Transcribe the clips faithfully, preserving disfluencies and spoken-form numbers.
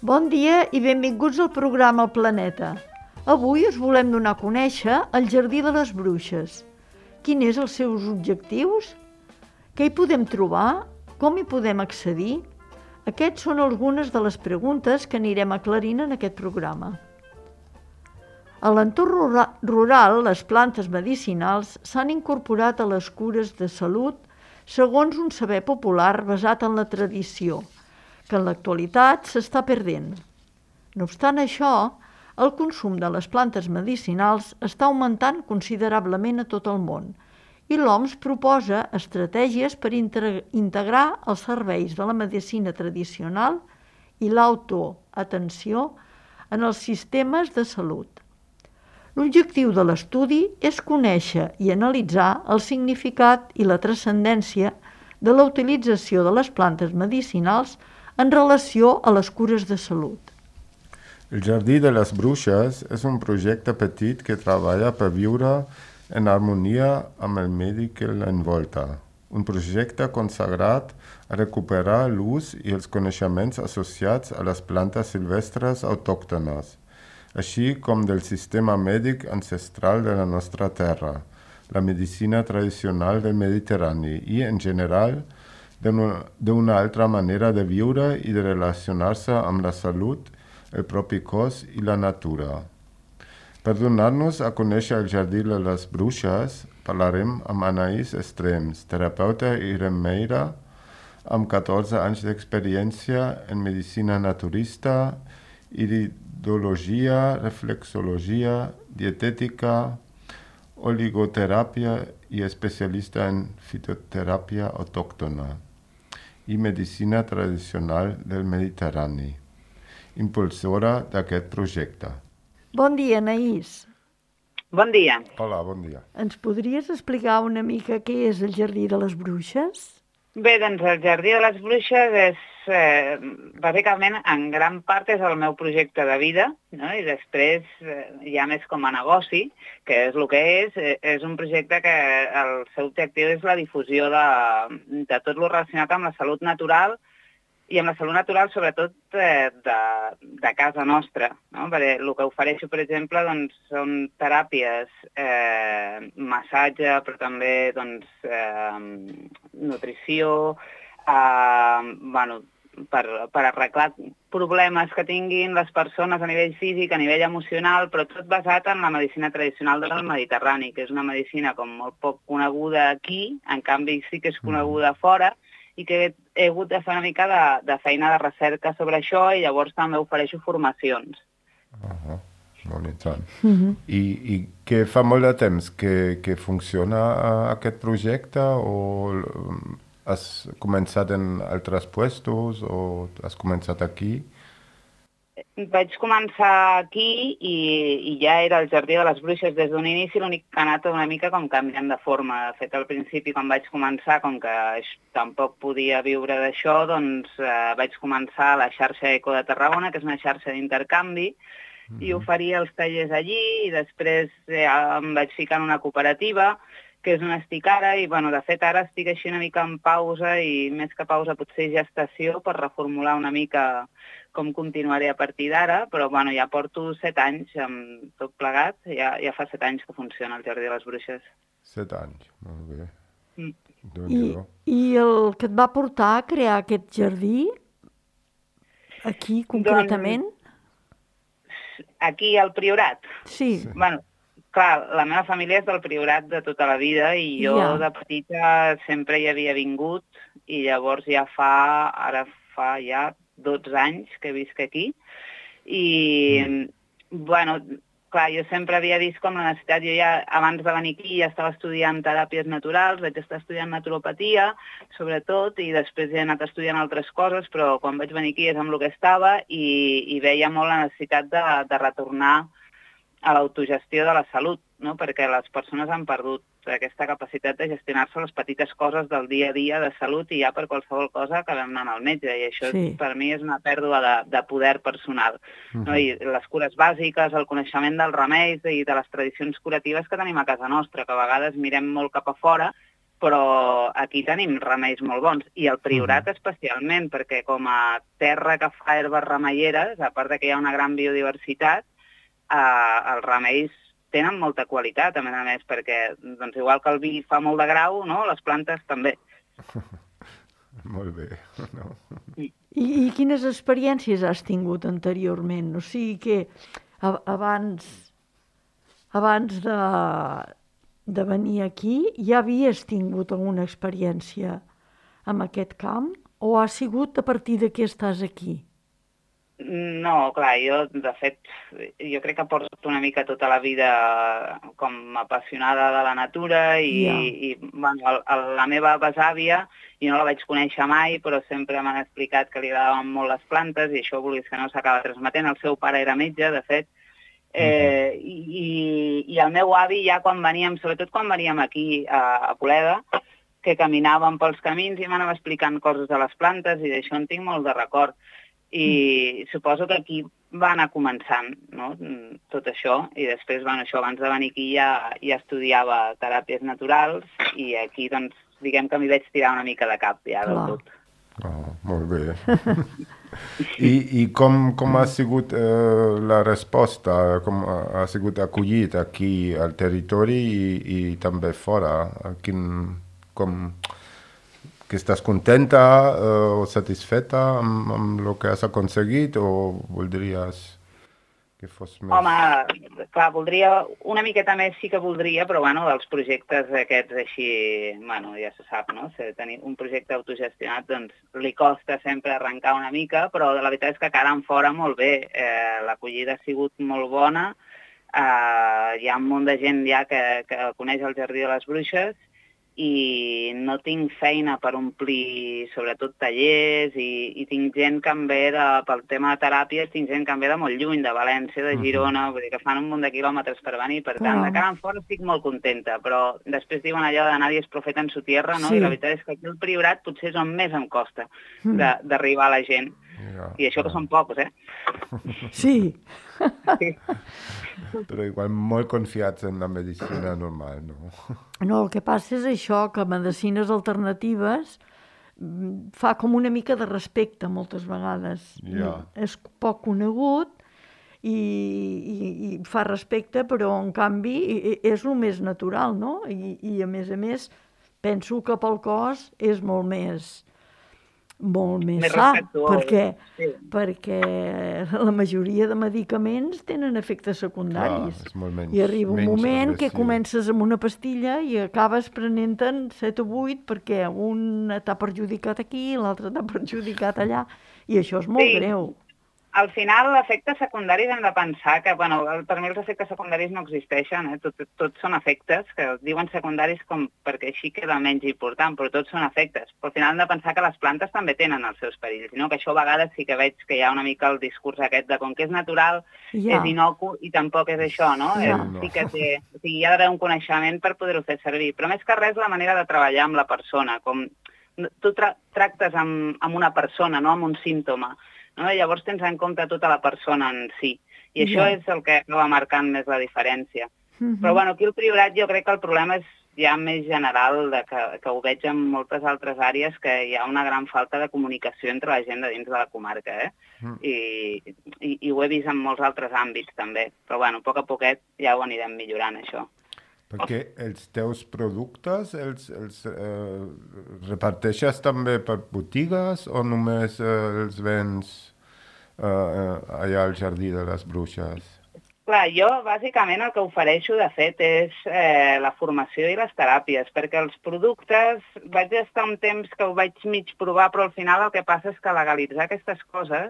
Bon dia i benvinguts al programa El Planeta. Avui us volem donar a conèixer el Jardí de les Bruixes. Quins són els seus objectius? Què hi podem trobar? Com hi podem accedir? Aquests són algunes de les preguntes que anirem aclarint en aquest programa. A l'entorn rural, les plantes medicinals s'han incorporat a les cures de salut segons un saber popular basat en la tradició, que en l'actualitat s'està perdent. No obstant això, el consum de les plantes medicinals està augmentant considerablement a tot el món i l'O M S proposa estratègies per integrar els serveis de la medicina tradicional i l'autoatenció en els sistemes de salut. L'objectiu de l'estudi és conèixer i analitzar el significat i la transcendència de la utilització de les plantes medicinals en relació a les cures de salut. El Jardí de les Bruixes és un projecte petit que treballa per viure en harmonia amb el medi que l'envolta. Un projecte consagrat a recuperar l'ús i els coneixements associats a les plantes silvestres autòctones, així com del sistema mèdic ancestral de la nostra terra, la medicina tradicional del Mediterrani i, en general, d'una altra manera de viure i de relacionar-se amb la salut, el propi cos i la natura. Per donar-nos a conèixer el Jardí de les Bruixes, parlarem amb Anaïs Estrems, terapeuta i remeira, amb catorze anys d'experiència en medicina naturista, iridologia, reflexologia, dietètica, oligoteràpia i especialista en fitoteràpia autòctona i medicina tradicional del Mediterrani, impulsora d'aquest projecte. Bon dia, Anaïs. Bon dia. Hola, bon dia. Ens podries explicar una mica què és el Jardí de les Bruixes? Bé, doncs el Jardí de les Bruixes és, eh, bàsicament, en gran part és el meu projecte de vida, no? I després, eh, ja més com a negoci, que és el que és, eh, és un projecte que el seu objectiu és la difusió de, de tot el relacionat amb la salut natural i amb la salut natural, sobretot, eh, de, de casa nostra, no? Perquè el que ofereixo, per exemple, doncs, són teràpies, eh, massatge, però també doncs, eh, nutrició, eh, bueno, per, per arreglar problemes que tinguin les persones a nivell físic, a nivell emocional, però tot basat en la medicina tradicional del Mediterrani, que és una medicina com molt poc coneguda aquí, en canvi sí que és coneguda fora, i que he hagut de fer una mica de, de feina de recerca sobre això i llavors també ofereixo formacions. Uh-huh. Molt interessant. Uh-huh. I, I que fa molt de temps que, que funciona aquest projecte o has començat en altres puestos o has començat aquí? Vaig començar aquí i, i ja era el Jardí de les Bruixes des d'un inici, l'únic que ha anat una mica com canviant de forma. De fet, al principi, quan vaig començar, com que tampoc podia viure d'això, doncs eh, vaig començar a la xarxa Eco de Tarragona, que és una xarxa d'intercanvi, mm-hmm. i oferia els tallers allí, i després ja em vaig ficar en una cooperativa, que és on estic ara, i bueno, de fet ara estic així una mica en pausa, i més que pausa potser gestació, per reformular una mica com continuaré a partir d'ara, però bueno, ja porto set anys amb tot plegat, ja, ja fa set anys que funciona el Jardí de les Bruixes. Set anys, molt bé. Mm. I, I el que et va portar a crear aquest jardí, aquí concretament? Doncs, aquí al Priorat? Sí. sí. Bueno, clar, la meva família és del Priorat de tota la vida i jo ja. de petita sempre hi havia vingut i llavors ja fa, ara fa ja dotze anys que visc aquí i, mm. bueno, clar, jo sempre havia vist com la necessitat, jo ja abans de venir aquí ja estava estudiant teràpies naturals, vaig estar estudiant naturopatia, sobretot, i després he anat estudiant altres coses, però quan vaig venir aquí és amb el que estava i, i veia molt la necessitat de, de retornar a l'autogestió de la salut, no? Perquè les persones han perdut aquesta capacitat de gestionar-se les petites coses del dia a dia de salut i ja per qualsevol cosa acabem anant al metge i això sí. per mi és una pèrdua de, de poder personal. Uh-huh. No? I les cures bàsiques, el coneixement dels remeis i de les tradicions curatives que tenim a casa nostra, que a vegades mirem molt cap a fora, però aquí tenim remeis molt bons, i el Priorat uh-huh. especialment, perquè com a terra que fa herbes remeieres, a part que hi ha una gran biodiversitat, eh, els remeis tenen molta qualitat, a més a més, perquè doncs, igual que el vi fa molt de grau, no? Les plantes també. Molt bé. No? I, I quines experiències has tingut anteriorment? O sigui que abans, abans de, de venir aquí ja havies tingut alguna experiència en aquest camp o ha sigut a partir de que estàs aquí? No, clar, jo, de fet, jo crec que porto una mica tota la vida com apassionada de la natura i, yeah. i bueno, el, el, la meva besàvia, i no la vaig conèixer mai, però sempre m'han explicat que li agradaven molt les plantes i això, vulguis que no, s'acaba transmetent. El seu pare era metge, de fet, eh, uh-huh. i, i el meu avi ja quan veníem, sobretot quan veníem aquí a, a Poleda, que caminàvem pels camins i m'anava explicant coses de les plantes i d'això en tinc molt de record. I suposo que aquí va anar començant, no? Tot això, i després, bueno, això, abans de venir aquí ja, ja estudiava teràpies naturals i aquí, doncs, diguem que m'hi vaig tirar una mica de cap ja del tot. Oh, molt bé. I, i com, com ha sigut eh, la resposta, com ha sigut acollit aquí al territori i, i també fora? Quin, com... que estàs contenta uh, o satisfeta amb, amb el que has aconseguit o voldries que fos més... Home, clar, voldria, una miqueta més sí que voldria, però bueno, dels projectes aquests així, bueno, ja se sap, no? Si tenir un projecte autogestionat, doncs li costa sempre arrencar una mica, però la veritat és que quedant fora molt bé. Eh, l'acollida ha sigut molt bona, eh, hi ha un munt de gent ja que, que coneix el Jardí de les Bruixes, i no tinc feina per omplir sobretot tallers i, i tinc gent que em ve de, pel tema de teràpies, tinc gent que em ve de molt lluny, de València, de Girona, uh-huh. vull dir que fan un munt de quilòmetres per venir, per tant, uh-huh. de cara en fora estic molt contenta, però després diuen allò de nadie es profeta en su tierra, no? Sí. I la veritat és que aquí el Priorat potser és on més em costa uh-huh. d'arribar a la gent. Yeah, I això yeah. que són pocs, eh? Sí. sí. Però igual molt confiats en la medicina normal, no? No, el que passa és això, que medicines alternatives fa com una mica de respecte moltes vegades. Yeah. És poc conegut i, i, i fa respecte, però en canvi és el més natural, no? I, i a més a més penso que pel cos és molt més... molt més, més sa, perquè, sí. perquè la majoria de medicaments tenen efectes secundaris. Clar, menys, I arriba un moment agressiu. Que comences amb una pastilla i acabes prenent-te'n set o vuit perquè un t'ha perjudicat aquí, l'altre t'ha perjudicat allà, i això és molt sí. greu. Al final, efectes secundaris hem de pensar que, bueno, per mi els efectes secundaris no existeixen, eh? Tots tot són efectes, que es diuen secundaris com perquè així queda menys important, però tots són efectes. Però al final hem de pensar que les plantes també tenen els seus perills, no? Que això a vegades sí que veig que hi ha una mica el discurs aquest de com que és natural, ja. és inocu i tampoc és això, no? Ja. Eh, sí que té, o sigui, hi ha d'haver un coneixement per poder-ho fer servir, però més que res la manera de treballar amb la persona, com tu tra tractes amb, amb una persona, no amb un símptoma. No? Llavors tens en compte tota la persona en si. I yeah. això és el que va marcant més la diferència. Uh-huh. Però bueno, aquí al Priorat jo crec que el problema és ja més general, de que, que ho veig en moltes altres àrees, que hi ha una gran falta de comunicació entre la gent de dins de la comarca. Eh? Uh-huh. I, i, I ho he vist en molts altres àmbits també. Però bueno, a poc a poquet ja ho anirem millorant, això. Perquè els teus productes els, els eh, reparteixes també per botigues o només eh, els vens eh, allà al Jardí de les Bruixes? Clar, jo bàsicament el que ofereixo de fet és eh, la formació i les teràpies, perquè els productes vaig estar un temps que ho vaig mig provar, però al final el que passa és que legalitzar aquestes coses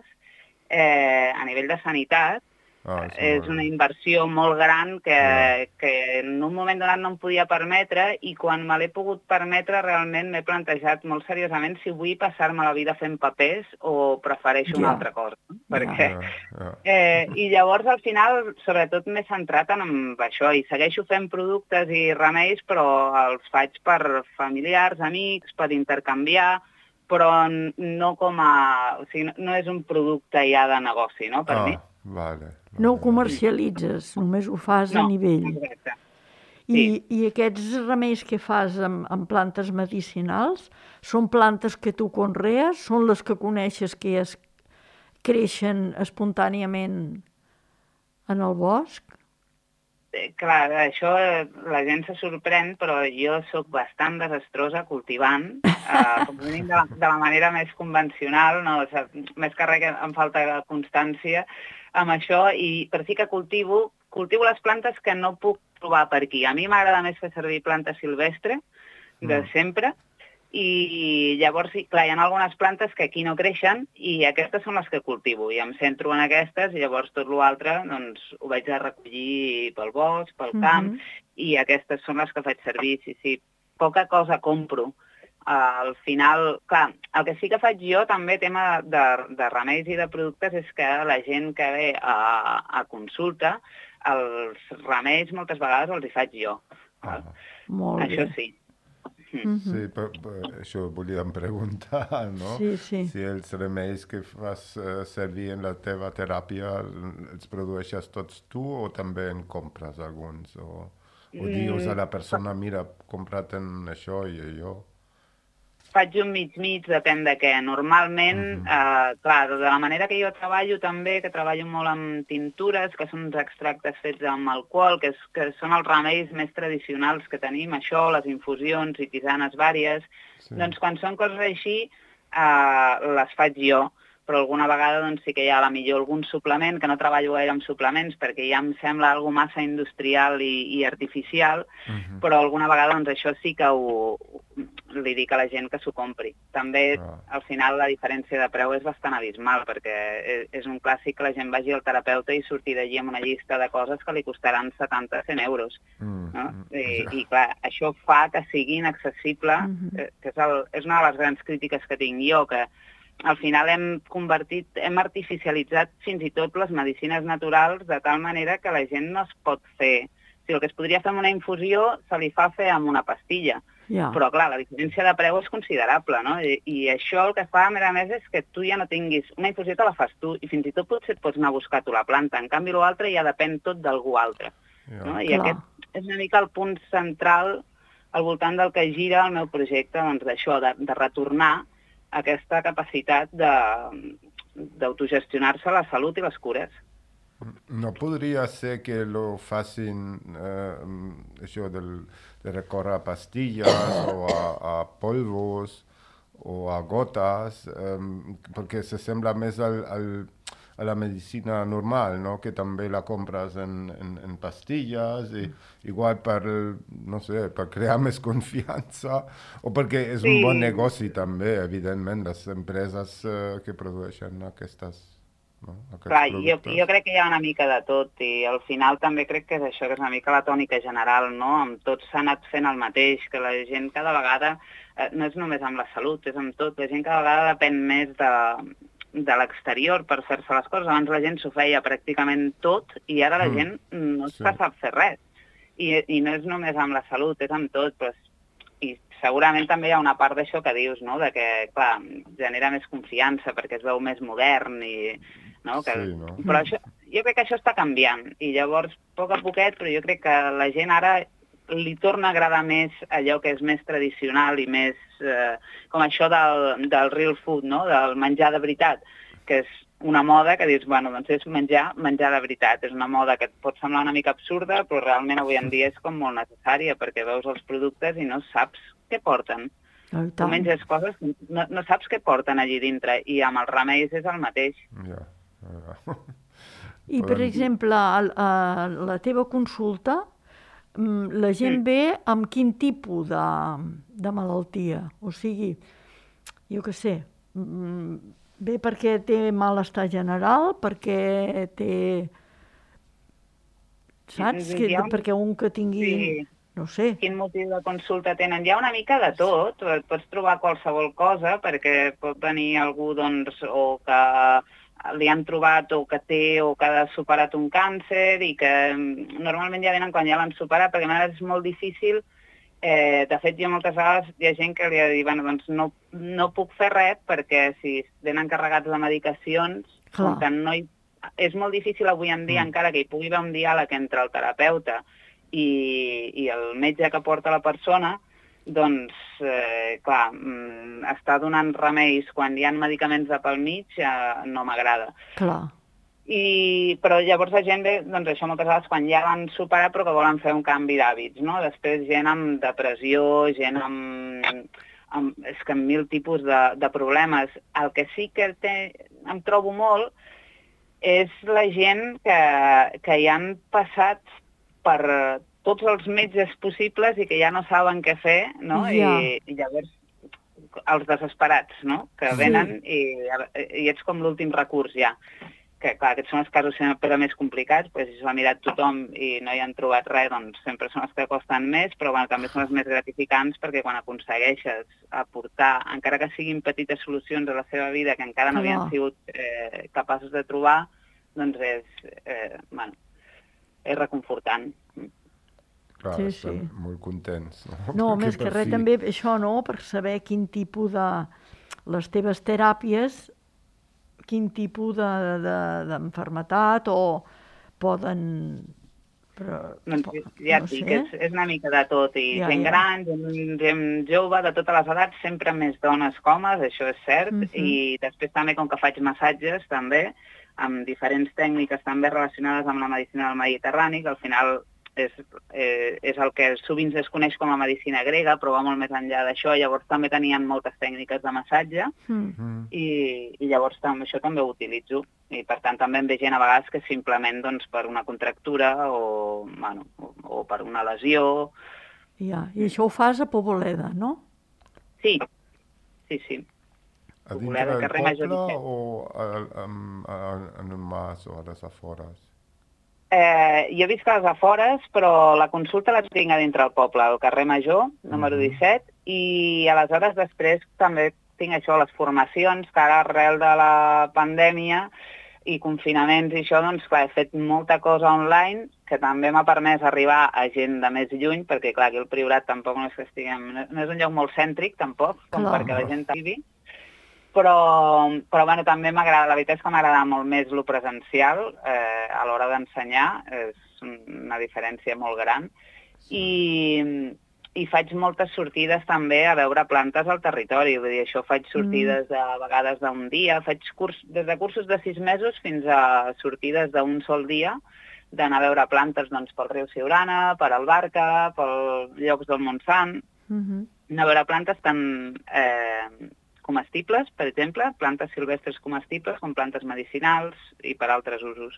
eh, a nivell de sanitat Ah, és una inversió molt gran que, yeah. que en un moment donat no em podia permetre i quan me l'he pogut permetre realment m'he plantejat molt seriosament si vull passar-me la vida fent papers o prefereixo yeah. una altra cosa. No? Perquè, yeah. Yeah. Eh, I llavors al final sobretot m'he centrat en això i segueixo fent productes i remeis però els faig per familiars, amics, per intercanviar, però no com a... O sigui, no és un producte ja de negoci, no?, per ah, mi. Vale. No ho comercialitzes, només ho fas no, a nivell. Exacte. I, sí. I aquests remeis que fas amb, amb plantes medicinals són plantes que tu conrees? Són les que coneixes que es creixen espontàniament en el bosc? Eh, clar, això la gent se sorprèn, però jo sóc bastant desastrosa cultivant, eh, com a mínim de, la, de la manera més convencional, no? O sigui, més que res que em falta constància amb això, i per sí que cultivo, cultivo les plantes que no puc trobar per aquí. A mi m'agrada més fer servir planta silvestre, de mm. sempre, i llavors, clar, hi ha algunes plantes que aquí no creixen i aquestes són les que cultivo i em centro en aquestes i llavors tot l'altre doncs, ho vaig a recollir pel bosc, pel camp, mm-hmm. i aquestes són les que faig servir. Sí, sí, poca cosa compro. Uh, al final, clar, el que sí que faig jo també, tema de, de remeis i de productes, és que la gent que ve a, a consulta, els remeis moltes vegades els hi faig jo. Ah. Molt Això bé. sí. Sí, per, per això volíem preguntar, no? Sí, sí. Si els remeis que fas uh, servir en la teva teràpia els produeixes tots tu o també en compres alguns? O, o dius a la persona, mira, compra't-en això i allò? Faig un mig-mig, depèn de què. Normalment, uh-huh. eh, clar, de la manera que jo treballo també, que treballo molt amb tintures, que són uns extractes fets amb alcohol, que, és, que són els remeis més tradicionals que tenim, això, les infusions i tisanes vàries, sí. Doncs quan són coses així, eh, les faig jo, però alguna vegada doncs, sí que hi ha a la millor algun suplement, que no treballo gaire amb suplements perquè ja em sembla algo massa industrial i, i artificial, uh-huh. però alguna vegada doncs, això sí que ho, li dic a la gent que s'ho compri. També, uh-huh. al final, la diferència de preu és bastant abismal, perquè és, és un clàssic que la gent vagi al terapeuta i surti d'allí amb una llista de coses que li costaran setanta a cent euros. Uh-huh. No? I, I, clar, això fa que sigui inaccessible, uh-huh. que és, el, és una de les grans crítiques que tinc jo, que al final hem convertit, hem artificialitzat fins i tot les medicines naturals de tal manera que la gent no es pot fer. O sigui, el que es podria fer amb una infusió se li fa fer amb una pastilla. Yeah. Però, clar, la diferència de preu és considerable, no? I, i això el que fa, a més a més, és que tu ja no tinguis... Una infusió te la fas tu i fins i tot potser et pots anar a buscar tu la planta. En canvi, l'altre ja depèn tot d'algú altre. Yeah. No? I clar. Aquest és una mica el punt central al voltant del que gira el meu projecte, doncs d'això, de, de retornar aquesta capacitat d'autogestionar-se la salut i les cures. No podria ser que lo facin eh, això del, de recórrer a pastilles o a, a polvos o a gotes, eh, perquè se sembla més al, al, a la medicina normal, no? Que també la compres en, en, en pastilles, i igual per, no sé, per crear més confiança, o perquè és sí. Un bon negoci també, evidentment, les empreses eh, que produeixen aquestes, no? Aquests Clar, productes. Jo, jo crec que hi ha una mica de tot, i al final també crec que és això, que és una mica la tònica general, no? Amb tot s'ha anat fent el mateix, que la gent cada vegada, eh, no és només amb la salut, és amb tot, la gent cada vegada depèn més de... de l'exterior per fer-se les coses. Abans la gent s'ho feia pràcticament tot i ara la mm. gent no sí. sap fer res. I, I no és només amb la salut, és amb tot. Però, i segurament també hi ha una part d'això que dius, no? De que, clar, genera més confiança perquè es veu més modern. I, no? Que, sí, no? Però això, jo crec que això està canviant. I llavors, a poc a poquet, però jo crec que la gent ara li torna a agradar més allò que és més tradicional i més eh, com això del, del real food, no? Del menjar de veritat, que és una moda que dius, bueno, doncs és menjar, menjar de veritat. És una moda que et pot semblar una mica absurda, però realment avui en dia és com molt necessària, perquè veus els productes i no saps què porten. Oh, tu menges coses que no, no saps què porten allí dintre, i amb els remeis és el mateix. Ja, ja. I, per exemple, a, a la teva consulta, la gent mm. ve amb quin tipus de, de malaltia? O sigui, jo què sé, ve perquè té malestar general, perquè té... Saps? Que, un... Perquè un que tingui... Sí. No sé. Quin motiu de consulta tenen? Hi ha una mica de tot. Pots trobar qualsevol cosa, perquè pot venir algú, doncs, o que li han trobat o que té o que ha superat un càncer i que normalment ja venen quan ja l'han superat, perquè a vegades és molt difícil. Eh, de fet, jo moltes vegades hi ha gent que li ha de dir, bueno, doncs no, no puc fer res perquè si venen carregats de medicacions, com que no hi... és molt difícil avui en dia, mm. encara que hi pugui haver un diàleg entre el terapeuta i, i el metge que porta la persona, doncs, eh, clar, mm, està donant remeis quan hi ha medicaments de pel mig, eh, no m'agrada. Clar. I, però llavors la gent ve, doncs això moltes vegades quan ja l'han superat però que volen fer un canvi d'hàbits, no? Després gent amb depressió, gent amb, amb, és que amb mil tipus de, de problemes. El que sí que té, em trobo molt és la gent que, que hi han passat per tots els metges possibles i que ja no saben què fer, no? Ja. I, i llavors els desesperats, no? Que venen sí. i, i ets com l'últim recurs ja. Que, clar, aquests són els casos sempre més complicats, doncs si s'ho ha mirat tothom i no hi han trobat res, doncs sempre són els que costen més, però bueno, també són els més gratificants perquè quan aconsegueixes aportar, encara que siguin petites solucions a la seva vida que encara no havien sigut eh, capaços de trobar, doncs és, eh, bueno, és reconfortant. Clar, sí, estem sí. molt contents. No, no més que res fi... també això, no?, per saber quin tipus de... les teves teràpies, quin tipus d'enfermetat de, de, o poden... Però, doncs, ja et no dic, sé. és, és una mica de tot, i ja, gent ja. gran, gent, gent jove, de totes les edats, sempre més dones que homes, això és cert, uh-huh. i després també, com que faig massatges, també, amb diferents tècniques també relacionades amb la medicina del Mediterrani, que al final és, eh, és el que sovint es coneix com a medicina grega, però va molt més enllà d'això, llavors també tenien moltes tècniques de massatge, uh-huh. i, i llavors també, això també ho utilitzo. I per tant també em ve gent a vegades que simplement doncs, per una contractura o, bueno, o, o per una lesió. Ja, i això ho fas a Poboleda, no? Sí, sí, sí. A dintre del poble o a, a, a, en un mas o a les afores? Eh, jo visc a les afores, però la consulta la tinc a dintre del poble, al carrer Major, número uh-huh. disset, i aleshores després també tinc això, les formacions, que ara arrel de la pandèmia i confinaments i això, doncs clar, he fet molta cosa online que també m'ha permès arribar a gent de més lluny, perquè clar, aquí el Priorat tampoc no és que estiguem, no és un lloc molt cèntric tampoc, com clar. Perquè la gent arribi, però, però bueno, també m'agrada, la veritat és que m'agrada molt més lo presencial eh, a l'hora d'ensenyar, és una diferència molt gran, sí. i... I faig moltes sortides també a veure plantes al territori, vull dir, això faig sortides mm. a vegades d'un dia, faig curs, des de cursos de sis mesos fins a sortides d'un sol dia, d'anar a veure plantes doncs, pel riu Siurana, per Albarca, pels llocs del Montsant, mm-hmm. anar a veure plantes tan eh, comestibles, per exemple, plantes silvestres comestibles com plantes medicinals i per altres usos.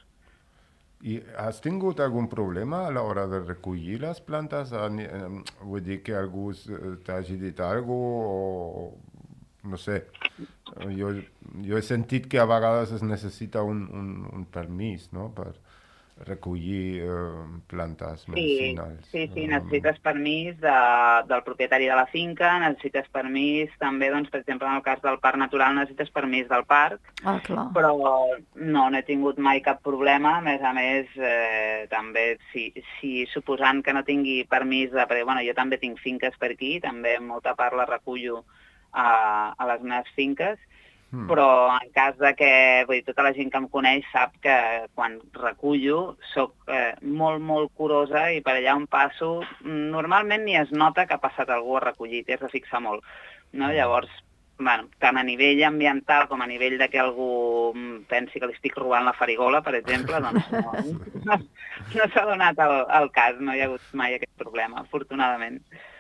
I has tingut algun problema a l'hora de recollir les plantes? Vull dir que algú t'hagi dit alguna cosa o no sé. Jo, jo he sentit que a vegades es necessita un, un, un permís, no?, per recollir eh, plantes medicinals. Sí, sí, sí, necessites permís de, del propietari de la finca, necessites permís també, doncs, per exemple, en el cas del Parc Natural necessites permís del parc, ah, clar. Però no, no he tingut mai cap problema, a més a més, eh, també, si, si suposant que no tingui permís, de, perquè bueno, jo també tinc finques per aquí, també molta part la recullo a, a les meves finques, Mm. però en cas de que, vull dir, tota la gent que em coneix sap que quan recullo soc eh, molt, molt curosa i per allà on passo normalment ni es nota que ha passat algú a recollir, t'hi has de fixar molt, no? Llavors, bueno, tant a nivell ambiental com a nivell de que algú pensi que li estic robant la farigola, per exemple, doncs no, no, no s'ha donat el, el cas, no hi ha hagut mai aquest problema, afortunadament.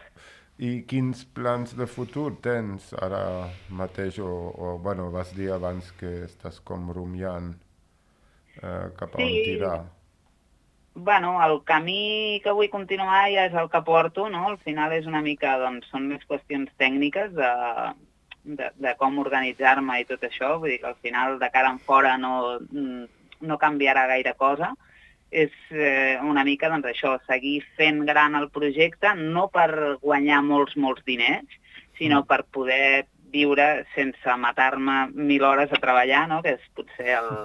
I quins plans de futur tens ara mateix? O, o bueno, vas dir abans que estàs com rumiant eh, cap a sí. on tirar. Bueno, el camí que vull continuar ja és el que porto, no? Al final és una mica, doncs, són més qüestions tècniques de, de, de com organitzar-me i tot això. Vull dir que al final, de cara en fora, no, no canviarà gaire cosa. És eh, una mica, doncs, això, seguir fent gran el projecte, no per guanyar molts, molts diners, sinó mm. per poder viure sense matar-me mil hores a treballar, no?, que és potser el,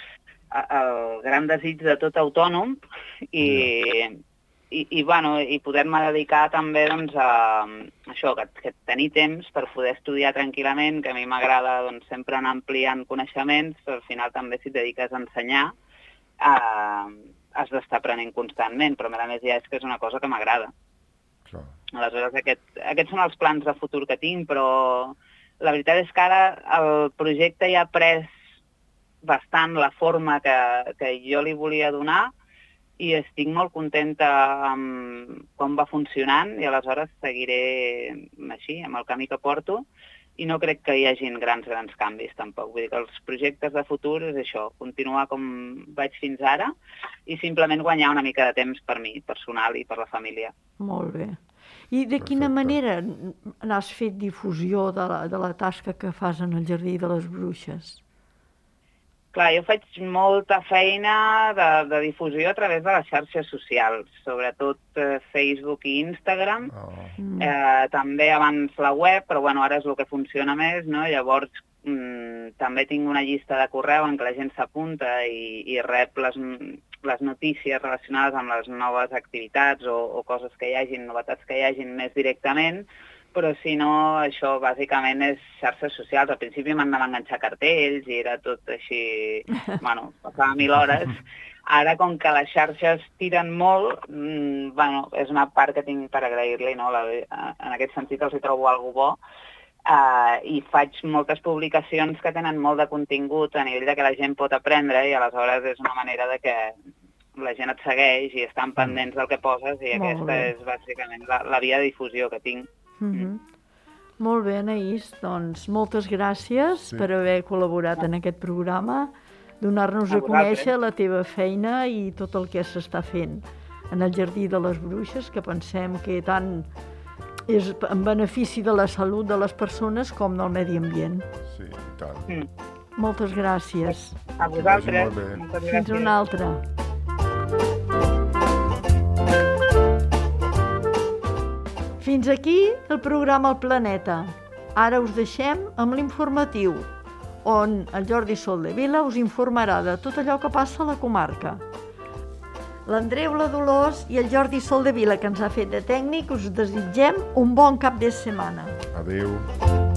el gran desig de tot autònom, i, mm. i, i, bueno, i poder-me dedicar també, doncs, a això, que, que tenir temps per poder estudiar tranquil·lament, que a mi m'agrada, doncs, sempre anar ampliant coneixements, però al final també si et dediques a ensenyar, a has d'estar aprenent constantment, però a més ja és que és una cosa que m'agrada. Aleshores, aquest, aquests són els plans de futur que tinc, però la veritat és que ara el projecte ja ha pres bastant la forma que, que jo li volia donar i estic molt contenta amb com va funcionant i aleshores seguiré així, amb el camí que porto, i no crec que hi hagin grans, grans canvis tampoc. Vull dir que els projectes de futur és això, continuar com vaig fins ara i simplement guanyar una mica de temps per mi, personal i per la família. Molt bé. I de quina manera n'has fet difusió de la, de la tasca que fas en el Jardí de les Bruixes? Clar, jo faig molta feina de, de difusió a través de les xarxes socials, sobretot eh, Facebook i Instagram. Oh. Eh, també abans la web, però bueno, ara és el que funciona més, no? Llavors mm, també tinc una llista de correu en què la gent s'apunta i, i rep les, les notícies relacionades amb les noves activitats o, o coses que hi hagin, novetats que hi hagin més directament, però si no, això bàsicament és xarxes socials. Al principi m'anaven a enganxar cartells i era tot així, bueno, passava mil hores. Ara, com que les xarxes tiren molt, mmm, bueno, és una part que tinc per agrair-li, no? La, en aquest sentit els hi trobo algo bo. Uh, I faig moltes publicacions que tenen molt de contingut a nivell de que la gent pot aprendre i aleshores és una manera de que la gent et segueix i estan pendents del que poses i molt aquesta bé. És bàsicament la, la via de difusió que tinc. Mm-hmm. Mm. Molt bé, Anaïs, doncs moltes gràcies sí. per haver col·laborat en aquest programa, donar-nos a, a conèixer la teva feina i tot el que s'està fent en el Jardí de les Bruixes, que pensem que tant és en benefici de la salut de les persones com del medi ambient. Sí, i tant. Mm. Moltes gràcies. A vosaltres. Fins una altra. Fins aquí el programa El Planeta. Ara us deixem amb l'informatiu, on el Jordi Soldevila us informarà de tot allò que passa a la comarca. L'Andreu, la Dolors i el Jordi Soldevila, que ens ha fet de tècnic, us desitgem un bon cap de setmana. Adéu.